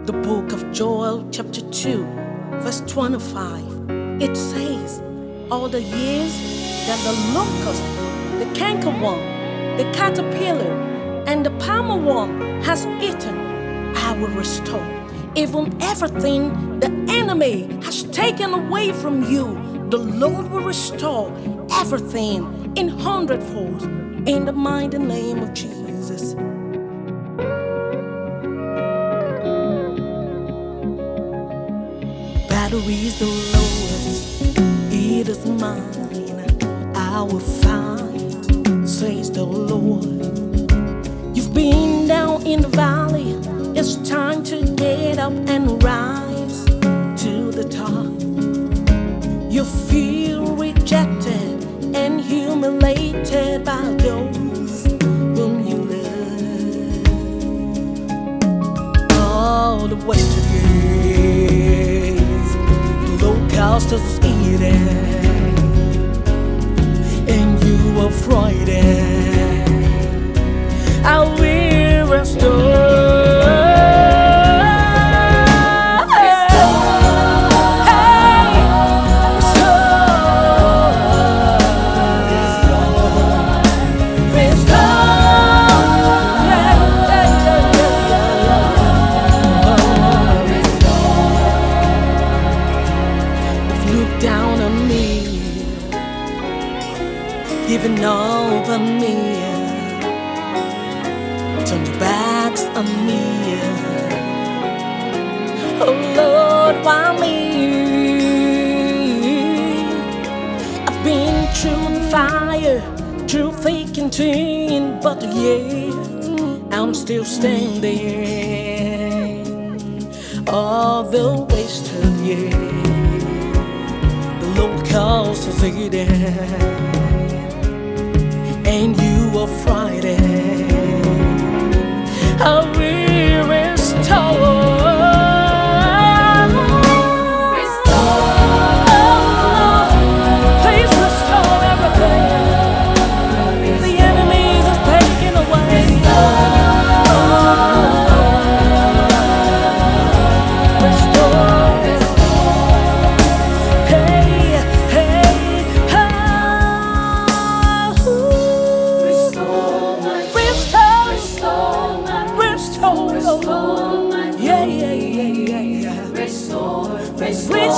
The book of Joel, chapter 2, verse 25. It says, all the years that the locust, the cankerworm, the caterpillar, and the palmer worm has eaten, I will restore. Even everything the enemy has taken away from you, the Lord will restore everything in hundredfold, in the mighty name of Jesus. Battle is the Lord's, it is mine. I will fight, says the Lord. You've been down in the valley, it's time to get up and rise to the top. You feel rejected and humiliated by those whom you love. All the wasted years, the locust is eating, and you are frightened. I will restore. Down on me, giving up on me, turn your backs on me. Oh Lord, why me? I've been through the fire, through thick and thin, but yet I'm still standing. All the wasted years, locust is eating, and you are frightened. I will restore. Please restore everything the enemies have taken away. Restore